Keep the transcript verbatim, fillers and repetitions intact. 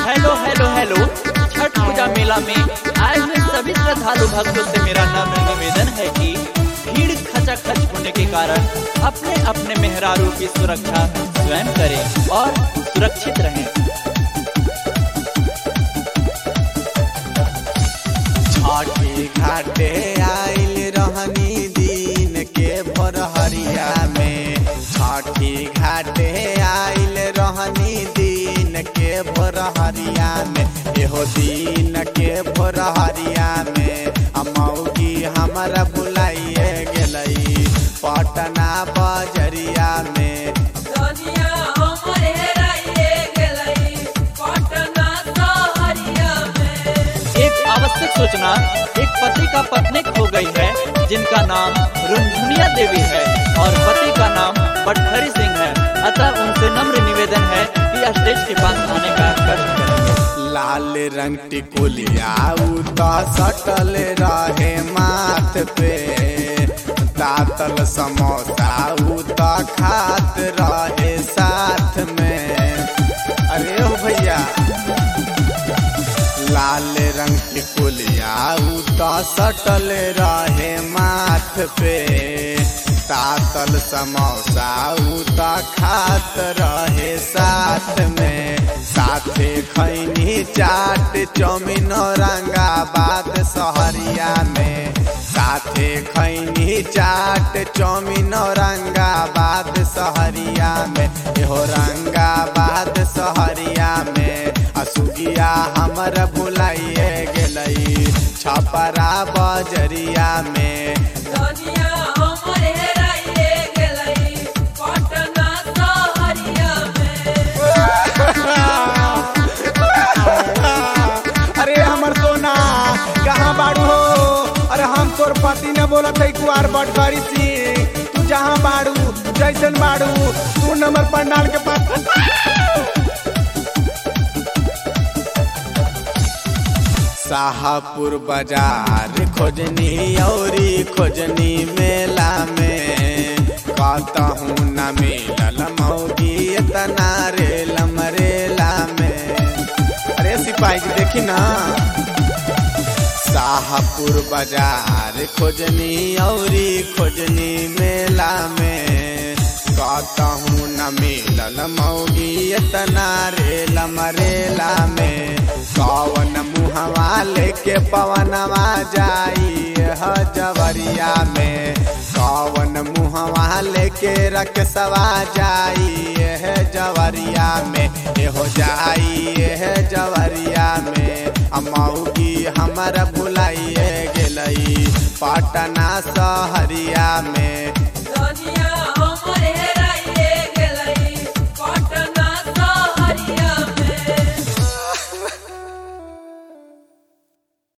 Hello hello hello Chhath Puja मेला में आए हुए सभी श्रद्धालु भक्तों से मेरा नम्र निवेदन है कि भीड़ खचाखच होने के कारण अपने अपने मेहरारू की सुरक्षा स्वयं करें और सुरक्षित रहें। छठी घाटे आइल रहनी दिन के भोरहरिया में, छठी घाटे आइल रहनी दिन के भोरहरिया में, एहो दिन के भोरहरिया में अमौगी हमरा बुलाइए गेलई पटना बजरिया में। आवश्यक सूचना, एक पति का पत्नी खो गई है जिनका नाम रुंझुनिया देवी है और पति का नाम पटखरी सिंह है, अतः उनसे नम्र निवेदन है कि स्टेज के पास आने का कष्ट करेंगे। लाल रंग टिकुलिया उता सटल रहे माथ पे, तातल समोसा उता खात रहे साथ में। अरे ओ भैया लाल रंग की कुलिया उता सटल रहे माथ पे, तातल समोसा उता खात रहे साथ में। साथे खैनी चाट चौमिन औरंगाबाद शहरिया में, साथे खैनी चाट चौमिन औरंगाबाद शहरिया में, औरंगाबाद शहरिया में असुगिया हमर भुलाइए गेलई छपरा बजरिया में। अरे हमर सोना कहाँ बाड़ू हो? अरे हम तोर पति ने बोला था कुआर बटखरी सिंह, तू जहाँ बाड़ू जैसन बाड़ू तू नंबर पंडाल के पास। शाहपुर बाजार खोजनी औरी खोजनी मेला में, कहूँ न मिलल मौगी इतना रेल मरेला में। अरे सिपाही जी देखी ना, शाहपुर बाजार खोजनी औरी खोजनी मेला में, कहूँ न मिलल मौगी इतना रेल मरेला में। कौन मुहवा लेके पवनवा जाई ह जवरिया में, कौन मुहवा लेके रकसवा जाई है जवरिया में, एहो जाई है जवरिया में अमौगी हमर भुलाइए गेलई पटना शहरिया में।